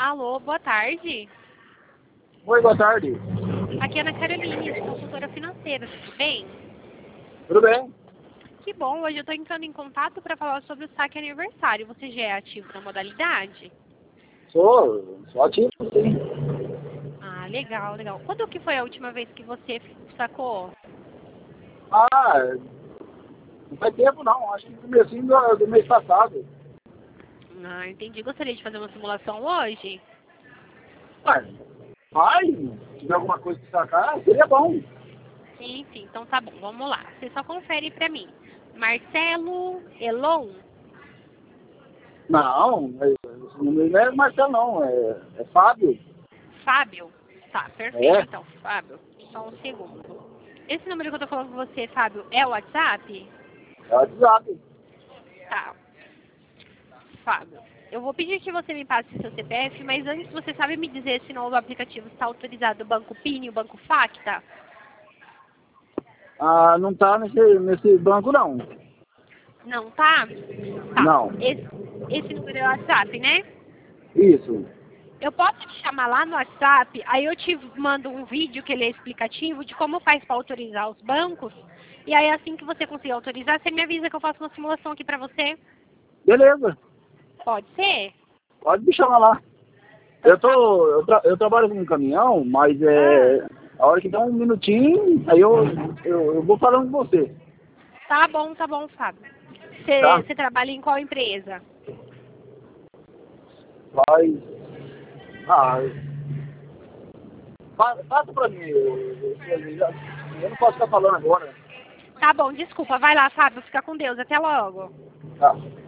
Alô, boa tarde. Oi, boa tarde. Aqui é Ana Caroline, consultora financeira, tudo bem? Tudo bem? Que bom, hoje eu estou entrando em contato para falar sobre o saque aniversário. Você já é ativo na modalidade? Sou ativo, sim. Ah, legal, legal. Quando que foi a última vez que você sacou? Ah, não faz tempo não, acho que no comecinho do mês passado. Ah, entendi. Gostaria de fazer uma simulação hoje? Mas, se tiver alguma coisa que sacar, seria bom. Sim, sim. Então tá bom, vamos lá. Você só confere para mim. Marcelo Elon? Não, esse número não é Marcelo não, é Fábio. Fábio? Tá, perfeito É, então, Fábio. Só um segundo. Esse número que eu tô falando com você, Fábio, é o WhatsApp? é o WhatsApp. Tá, Fábio. Eu vou pedir que você me passe seu CPF, mas antes você sabe me dizer se no novo aplicativo está autorizado o Banco PIN e o Banco Facta? Ah, não tá nesse banco não. Não, tá? Tá. Não, Esse número é o WhatsApp, né? isso. Eu posso te chamar lá no WhatsApp, aí eu te mando um vídeo que ele é explicativo de como faz para autorizar os bancos. E aí assim que você conseguir autorizar, você me avisa que eu faço uma simulação aqui pra você. Beleza, Pode ser? pode me chamar lá. Então tá bom. Eu trabalho com um caminhão, mas Ah, a hora que dá um minutinho, aí eu vou falando com você, tá bom, Fábio. tá? Você trabalha em qual empresa? Vai. Ah, passa pra mim. Eu não posso ficar falando agora. Tá bom, desculpa. Vai lá, Fábio. Fica com Deus. Até logo. Tá.